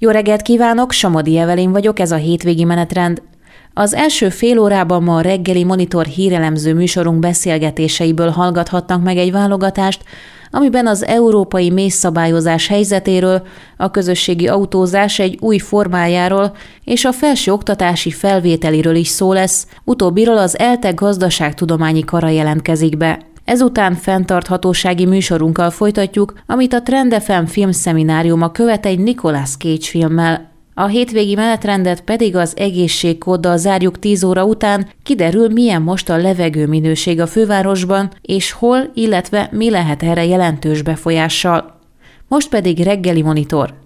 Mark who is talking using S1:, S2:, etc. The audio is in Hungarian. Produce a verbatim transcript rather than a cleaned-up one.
S1: Jó reggelt kívánok, Somodi Evelyn vagyok, ez a hétvégi menetrend. Az első fél órában ma a reggeli Monitor hírelemző műsorunk beszélgetéseiből hallgathatnak meg egy válogatást, amiben az európai mészszabályozás helyzetéről, a közösségi autózás egy új formájáról és a felsőoktatási felvételiről is szó lesz, utóbbiról az ELTE gazdaságtudományi kara jelentkezik be. Ezután fenntarthatósági műsorunkkal folytatjuk, amit a Trend ef em filmszemináriuma követ egy Nicolas Cage filmmel. A hétvégi menetrendet pedig az egészségkóddal zárjuk tíz óra után, kiderül, milyen most a levegőminőség a fővárosban, és hol, illetve mi lehet erre jelentős befolyással. Most pedig reggeli Monitor.